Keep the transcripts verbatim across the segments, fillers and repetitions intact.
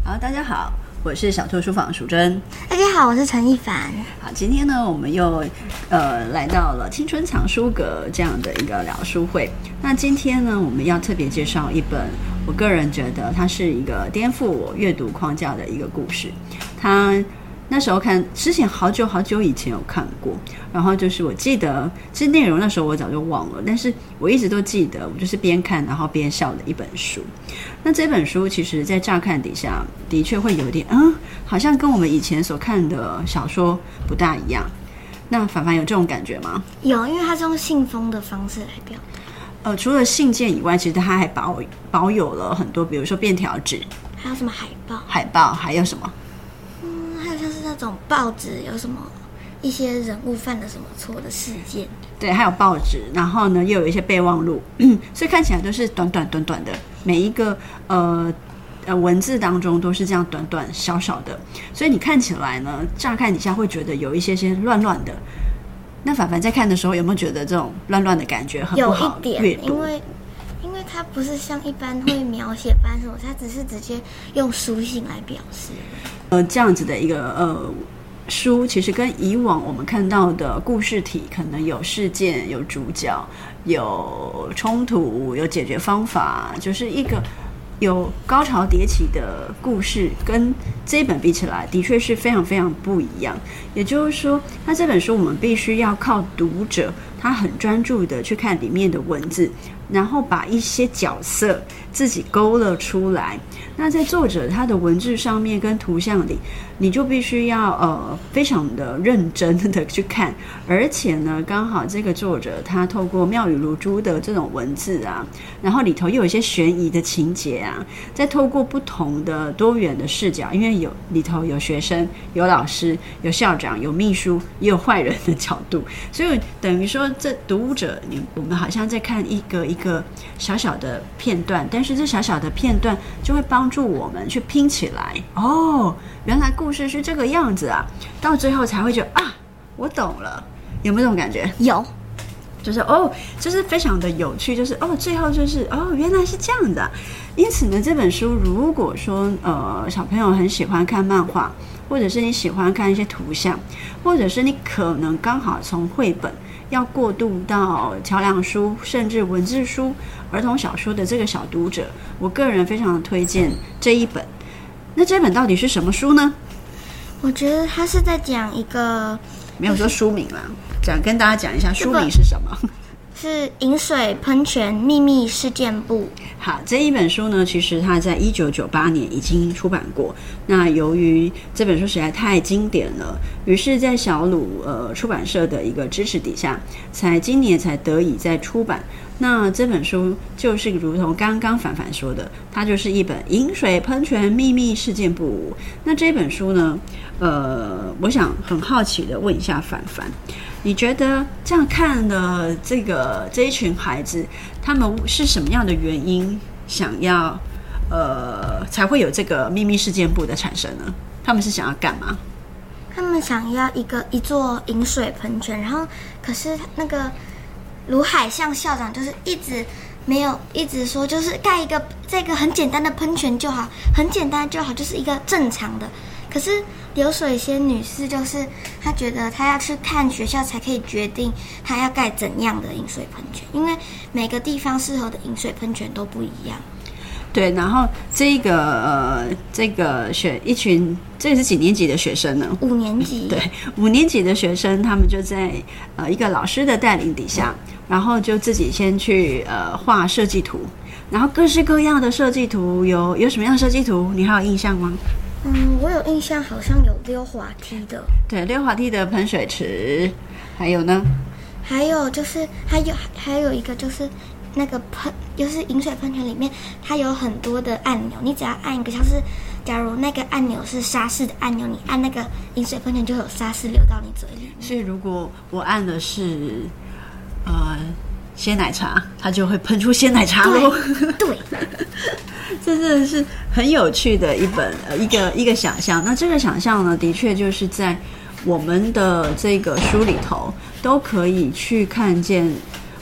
好，大家好，我是小兔书房淑珍。 大家好，我是陈一凡。 好，今天呢，我们又呃来到了青春藏书阁这样的一个聊书会。那今天呢，我们要特别介绍一本，我个人觉得它是一个颠覆我阅读框架的一个故事。它那时候看之前好久好久以前有看过，然后就是我记得其实内容那时候我早就忘了，但是我一直都记得，我就是边看然后边笑的一本书。那这本书其实在乍看底下的确会有点嗯，好像跟我们以前所看的小说不大一样。那凡凡有这种感觉吗？ 有，因为它是用信封的方式来表达。 呃，除了信件以外，其实它还保保有了很多，比如说便条纸， 还有什么海报？ 海报还有什么？ 嗯，还有像是那种报纸，有什么一些人物犯了什么错的事件。 对，还有报纸，然后呢又有一些备忘录，嗯，所以看起来都是短短短短的，每一个呃呃文字当中都是这样短短小小的，所以你看起来呢，乍看底下会觉得有一些些乱乱的。那凡凡在看的时候，有没有觉得这种乱乱的感觉很不好阅读？ 有一点，因为因为它不是像一般会描写班什么，它只是直接用书信来表示。 呃，这样子的一个呃。书其实跟以往我们看到的故事体可能有事件、有主角、有冲突、有解决方法，就是一个有高潮迭起的故事，跟这一本比起来的确是非常非常不一样。也就是说，那这本书我们必须要靠读者他很专注的去看里面的文字，然后把一些角色自己勾勒出来。那在作者他的文字上面跟图像里，你就必须要呃非常的认真的去看，而且呢，刚好这个作者他透过妙语如珠的这种文字啊，然后里头又有一些悬疑的情节啊，再透过不同的多元的视角，因为有里头有学生、有老师、有校长、有秘书，也有坏人的角度，所以等于说这读者你我们好像在看一个一个小小的片段，但是这小小的片段就会帮助我们去拼起来。哦，原来故事是这个样子啊，到最后才会觉得啊，我懂了。有没有这种感觉？ 有， 就是哦，就是非常的有趣，就是哦，最后就是哦，原来是这样的、啊。因此呢，这本书如果说呃小朋友很喜欢看漫画，或者是你喜欢看一些图像，或者是你可能刚好从绘本要过渡到桥梁书，甚至文字书、儿童小说的这个小读者，我个人非常推荐这一本。那这本到底是什么书呢？ 我觉得他是在讲一个， 没有说书名啦，讲跟大家讲一下书名是什么。 是饮水喷泉秘密事件簿。 好，这一本书呢，其实它在一九九八年已经出版过。那由于这本书实在太经典了，于是在小鲁呃出版社的一个支持底下，才今年才得以再出版。那这本书就是如同刚刚凡凡说的，它就是一本饮水喷泉秘密事件簿。那这本书呢，呃，我想很好奇的问一下凡凡，你觉得这样看的这个这一群孩子，他们是什么样的原因想要呃才会有这个秘密事件簿的产生呢？他们是想要干嘛？ 他们想要一个一座饮水喷泉，然后可是那个卢海象校长就是一直没有一直说，就是盖一个这个很简单的喷泉就好，很简单就好，就是一个正常的。可是流水仙女士就是她觉得她要去看学校才可以决定她要盖怎样的饮水喷泉，因为每个地方适合的饮水喷泉都不一样。 对，然后这个呃，这个学一群，这是几年级的学生呢？ 五年级。 对，五年级的学生，他们就在呃一个老师的带领底下，然后就自己先去呃画设计图，然后各式各样的设计图，有有什么样的设计图？你还有印象吗？ 嗯，我有印象，好像有溜滑梯的。 对，溜滑梯的喷水池，还有呢？ 还有就是还有还有一个就是那个喷，就是饮水喷泉里面它有很多的按钮，你只要按一个，像是假如那个按钮是沙士的按钮，你按那个饮水喷泉就会有沙士流到你嘴里。 所以如果我按的是呃鲜奶茶，它就会喷出鲜奶茶咯。 对， 这真的是很有趣的一本呃一个一个想象。那这个想象呢，的确就是在我们的这个书里头都可以去看见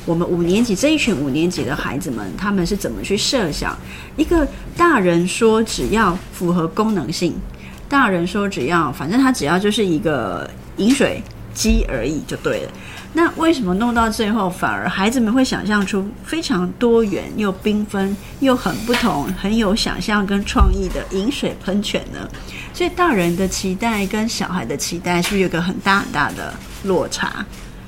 我们五年级这一群五年级的孩子们，他们是怎么去设想一个大人说只要符合功能性，大人说只要反正他只要就是一个饮水机而已就对了。那为什么弄到最后反而孩子们会想象出非常多元又缤纷又很不同很有想象跟创意的饮水喷泉呢？所以大人的期待跟小孩的期待是不是有个很大很大的落差，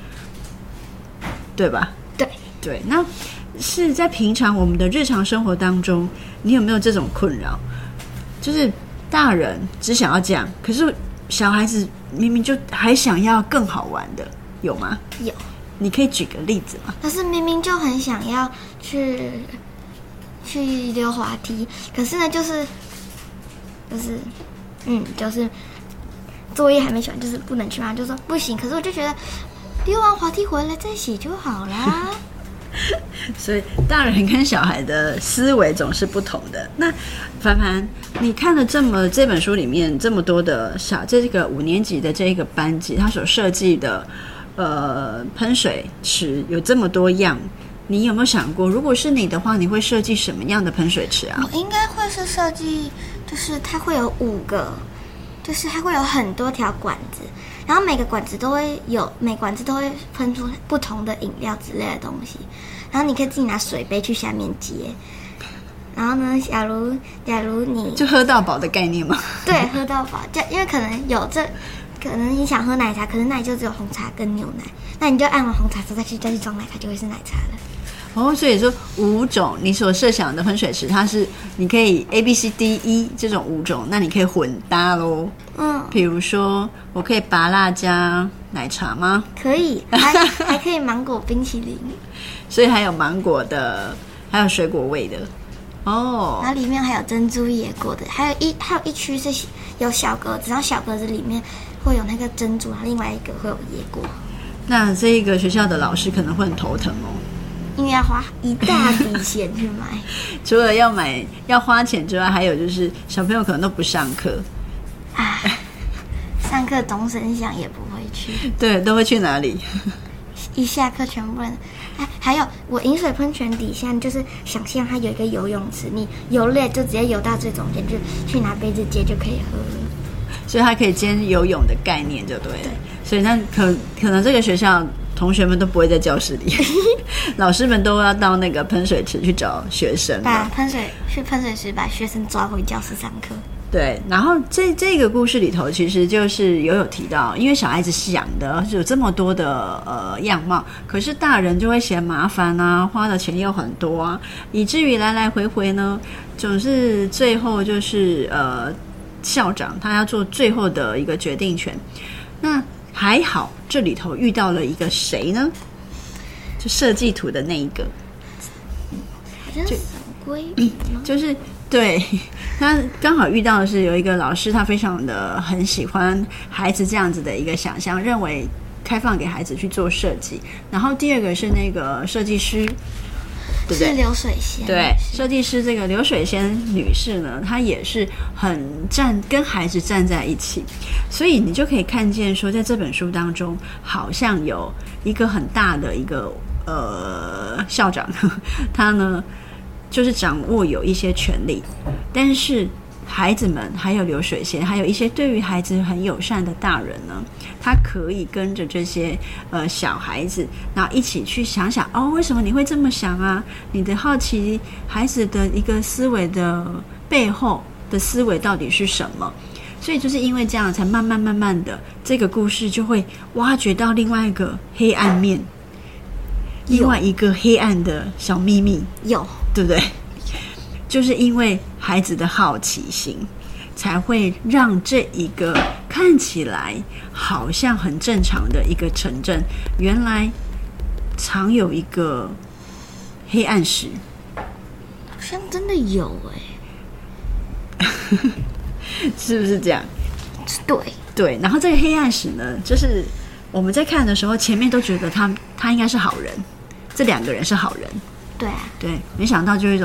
对吧？ 对对，那是在平常我们的日常生活当中，你有没有这种困扰？就是大人只想要这样，可是小孩子明明就还想要更好玩的，有吗？ 有。 你可以举个例子吗？ 可是明明就很想要去去溜滑梯，可是呢，就是就是嗯，就是作业还没写完，就是不能去嘛，就说不行。可是我就觉得溜完滑梯回来再写就好啦。 所以大人跟小孩的思维总是不同的。那凡凡，你看了这么这本书里面这么多的小这个五年级的这个班级，他所设计的呃喷水池有这么多样，你有没有想过，如果是你的话，你会设计什么样的喷水池啊？ 我应该会是设计，就是它会有五个，就是它会有很多条管子。然后每个管子都会有，每管子都会喷出不同的饮料之类的东西，然后你可以自己拿水杯去下面接。然后呢，假如假如你就喝到饱的概念吗？ 对，喝到饱，就因为可能有这，可能你想喝奶茶，可是那里就只有红茶跟牛奶，那你就按完红茶之后再去再去装奶茶，就会是奶茶了。 哦，所以说五种你所设想的喷水池，它是你可以 A B C D E 这种五种，那你可以混搭咯。 嗯， 比如说我可以拔辣加奶茶吗？ 可以，还还可以芒果冰淇淋， 所以还有芒果的，还有水果味的。哦， 然后里面还有珍珠椰果的，还有一还有一区是有小格子，然后小格子里面会有那个珍珠，然后另外一个会有椰果。 那这个学校的老师可能会很头疼哦。 因为要花一大笔钱去买， 除了要买要花钱之外，还有就是小朋友可能都不上课， 啊，上课钟声响也不会去， 对，都会去哪里？ 一下课全部人，哎，还有我饮水喷泉底下就是想象它有一个游泳池，你游累就直接游到最中间，就去拿杯子接就可以喝了。 所以它可以兼游泳的概念，就对了。对，所以那可可能这个学校同学们都不会在教室里，老师们都要到那个喷水池去找学生， 把喷水去喷水池把学生抓回教室上课。 对，然后这这个故事里头其实就是有有提到，因为小孩子想的有这么多的呃样貌，可是大人就会嫌麻烦啊，花的钱又很多啊，以至于来来回回呢，总是最后就是呃校长他要做最后的一个决定权。那还好这里头遇到了一个谁呢？就设计图的那一个， 好像是沈归宇吗？ 就是对，他刚好遇到的是有一个老师，他非常的很喜欢孩子这样子的一个想象，认为开放给孩子去做设计。然后第二个是那个设计师，对不对？ 是流水线。 对，设计师这个流水线女士呢，她也是很站跟孩子站在一起，所以你就可以看见说，在这本书当中，好像有一个很大的一个呃校长，他呢就是掌握有一些权利，但是孩子们还有流水线，还有一些对于孩子很友善的大人呢，他可以跟着这些呃小孩子，然后一起去想想哦，为什么你会这么想啊？你的好奇，孩子的一个思维的背后的思维到底是什么？所以就是因为这样，才慢慢慢慢的，这个故事就会挖掘到另外一个黑暗面，另外一个黑暗的小秘密， 有， 对不对？就是因为孩子的好奇心，才会让这一个看起来好像很正常的一个城镇，原来藏有一个黑暗史。 好像真的有哎、 欸，是不是这样？ 对对。然后这个黑暗史呢，就是我们在看的时候，前面都觉得他他应该是好人，这两个人是好人。 对啊， 对，没想到就有一种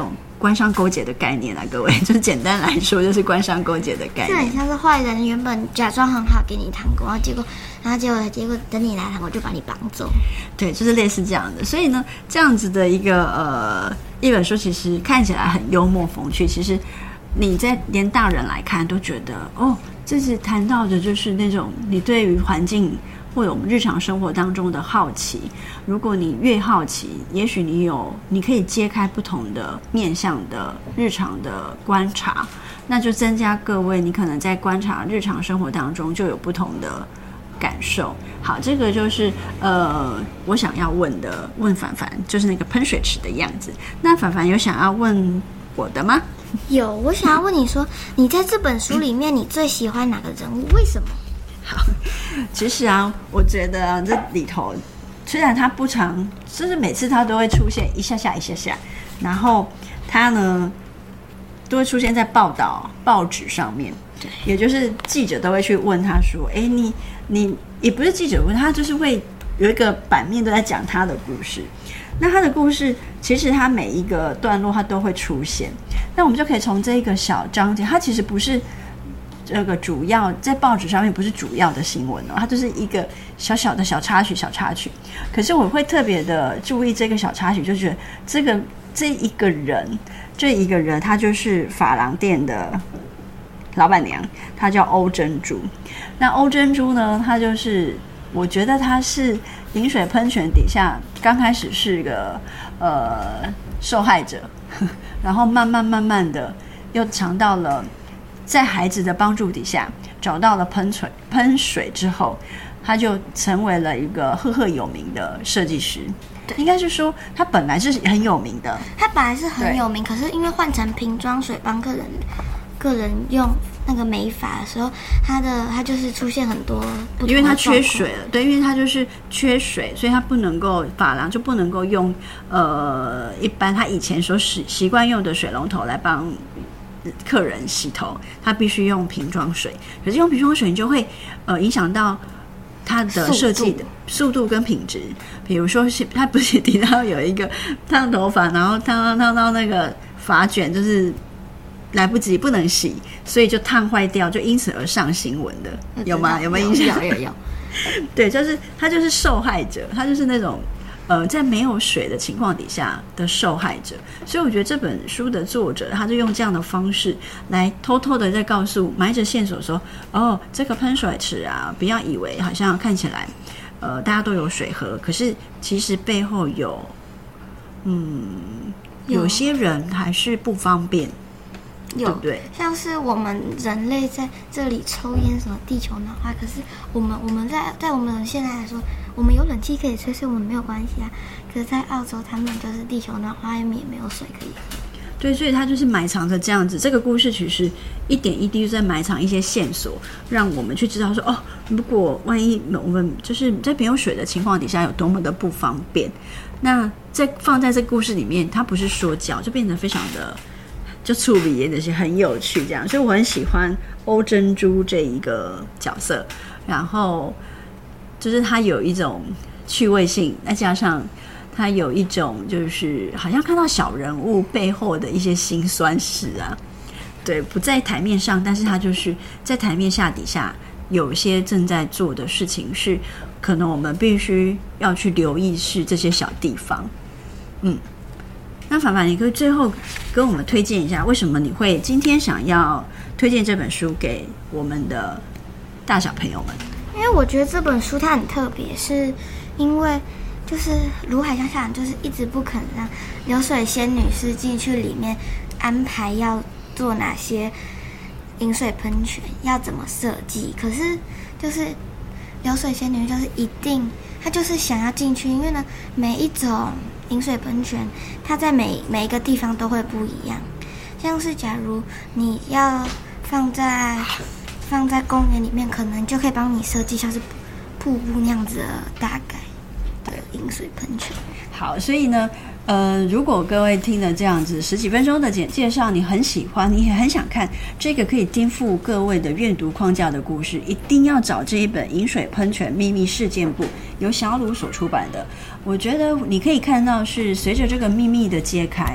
官商勾结的概念啊，各位，就是简单来说就是官商勾结的概念。 这很像是坏人原本假装很好给你糖果，然后结果然后结果结果等你来糖果就把你绑走。 对，就是类似这样的。所以呢，这样子的一个呃一本书，其实看起来很幽默风趣，其实你在连大人来看都觉得哦，这是谈到的就是那种你对于环境或者我们日常生活当中的好奇。如果你越好奇，也许你有你可以揭开不同的面向的日常的观察，那就增加各位你可能在观察日常生活当中就有不同的感受。好，这个就是呃我想要问的，问凡凡就是那个喷水池的样子。那凡凡有想要问我的吗？ 有，我想要问你说，你在这本书里面你最喜欢哪个人物？为什么？ 好，其实啊，我觉得啊，这里头虽然他不常，就是每次他都会出现一下下一下下，然后他呢都会出现在报道报纸上面，也就是记者都会去问他说：“哎，你你也不是记者问他，就是会有一个版面都在讲他的故事。那他的故事其实他每一个段落他都会出现，那我们就可以从这一个小章节，它其实不是。”这个主要在报纸上面不是主要的新闻哦，它就是一个小小的小插曲小插曲。可是我会特别的注意这个小插曲，就觉得这个这一个人这一个人他就是发廊店的老板娘，她叫欧珍珠。那欧珍珠呢，她就是我觉得她是饮水喷泉底下刚开始是个呃受害者，然后慢慢慢慢的又尝到了在孩子的帮助底下找到了喷水喷水之后，他就成为了一个赫赫有名的设计师。应该是说他本来是很有名的， 他本来是很有名，可是因为换成瓶装水帮客人个人用那个美发的时候，他的他就是出现很多不同的状况， 因为他缺水了，对，因为他就是缺水，所以他不能够发廊就不能够用呃一般他以前所习习惯用的水龙头来帮客人洗头，他必须用瓶装水。可是用瓶装水你就会呃影响到它的设计的速度跟品质。比如说他不是提到有一个烫头发，然后烫烫烫到那个发卷就是来不及不能洗，所以就烫坏掉，就因此而上新闻的，有吗？有没有印象？ 有有有。 对，就是他就是受害者，他就是那种呃，在没有水的情况底下的受害者。所以我觉得这本书的作者他就用这样的方式来偷偷的在告诉，埋着线索说，哦，这个喷水池啊，不要以为好像看起来呃大家都有水喝，可是其实背后有嗯有些人还是不方便， 有， 对不对？ 像是我们人类在这里抽烟，什么地球暖化，可是我们我们在在我们现在来说，我们有冷气可以吹，所以我们没有关系啊。可是，在澳洲，他们就是地球暖化，也没有水可以喝。 对，所以他就是埋藏着这样子。这个故事其实一点一滴就在埋藏一些线索，让我们去知道说，哦，如果万一我们就是在没有水的情况底下有多么的不方便，那在放在这个故事里面，它不是说教，就变得非常的就触笔也是很有趣这样。所以我很喜欢欧珍珠这一个角色，然后就是他有一种趣味性，再加上他有一种就是好像看到小人物背后的一些辛酸事啊，对，不在台面上，但是他就是在台面下底下有一些正在做的事情，是可能我们必须要去留意是这些小地方。嗯，那凡凡，你可以最后跟我们推荐一下，为什么你会今天想要推荐这本书给我们的大小朋友们？ 因为我觉得这本书它很特别，是因为就是卢海象校长就是一直不肯让流水仙女士进去里面安排要做哪些饮水喷泉，要怎么设计。可是就是流水仙女就是一定，她就是想要进去，因为呢每一种饮水喷泉它在每每一个地方都会不一样。像是假如你要放在放在公园里面，可能就可以帮你设计像是瀑布那样子的大概的饮水喷泉。 好，所以呢呃，如果各位听了这样子十几分钟的简介绍，你很喜欢，你也很想看这个可以颠覆各位的阅读框架的故事，一定要找这一本《饮水喷泉秘密事件簿》，由小鲁所出版的。我觉得你可以看到是随着这个秘密的揭开啊，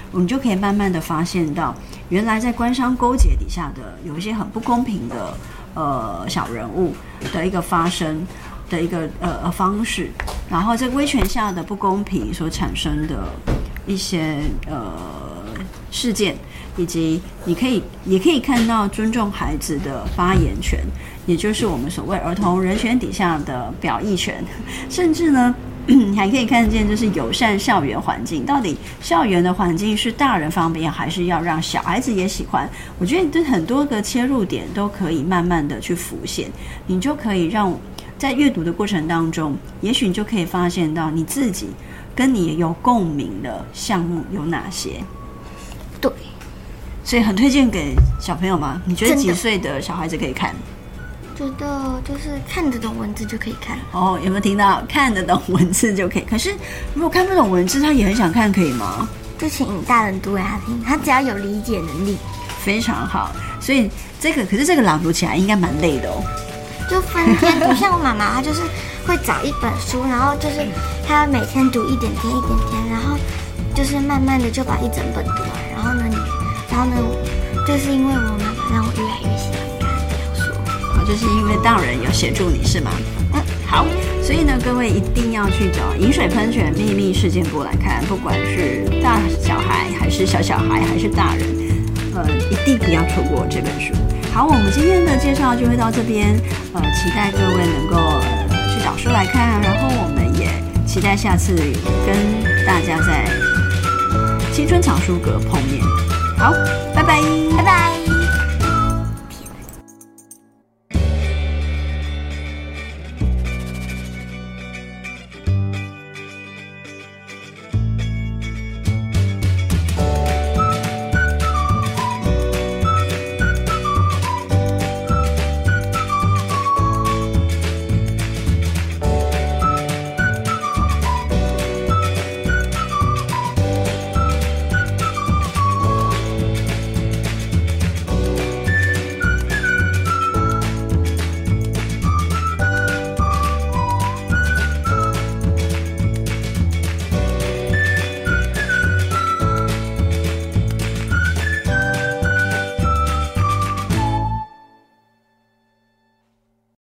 我们就可以慢慢的发现到，原来在官商勾结底下的有一些很不公平的呃小人物的一个发生的一个呃方式，然后这个威权下的不公平所产生的一些呃事件，以及你可以也可以看到尊重孩子的发言权，也就是我们所谓儿童人权底下的表意权，甚至呢还可以看见就是友善校园环境，到底校园的环境是大人方便还是要让小孩子也喜欢，我觉得这很多个切入点都可以慢慢的去浮现，你就可以让在阅读的过程当中，也许你就可以发现到你自己跟你有共鸣的项目有哪些。 对， 所以很推荐给小朋友吗？你觉得几岁的小孩子可以看？ 觉得就是看得懂文字就可以看。 哦，有没有听到？看得懂文字就可以。可是如果看不懂文字，他也很想看，可以吗？ 就请大人读给他听，他只要有理解能力。 非常好。所以这个，可是这个朗读起来应该蛮累的哦。 就分天读，像我妈妈，她就是会找一本书，然后就是她每天读一点点一点点，然后就是慢慢的就把一整本读完。然后呢，然后呢，就是因为我妈妈让我越来越喜欢看小说。 哦，就是因为大人有协助你是吗？嗯，好。所以呢，各位一定要去找《饮水喷泉秘密事件簿》来看，不管是大小孩还是小小孩还是大人，呃，一定不要错过这本书。好，我们今天的介绍就会到这边，呃，期待各位能够、呃、去找书来看，然后我们也期待下次跟大家在青春藏书阁碰面。